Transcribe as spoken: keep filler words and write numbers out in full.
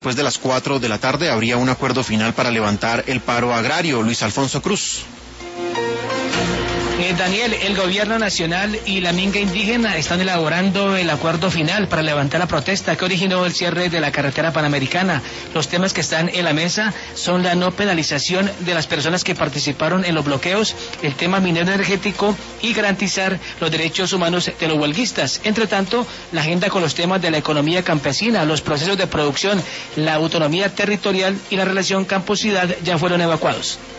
Después de las cuatro de la tarde habría un acuerdo final para levantar el paro agrario. Luis Alfonso Cruz. Eh, Daniel, el gobierno nacional y la minga indígena están elaborando el acuerdo final para levantar la protesta que originó el cierre de la carretera panamericana. Los temas que están en la mesa son la no penalización de las personas que participaron en los bloqueos, el tema minero energético y garantizar los derechos humanos de los huelguistas. Entre tanto, la agenda con los temas de la economía campesina, los procesos de producción, la autonomía territorial y la relación campo-ciudad ya fueron evacuados.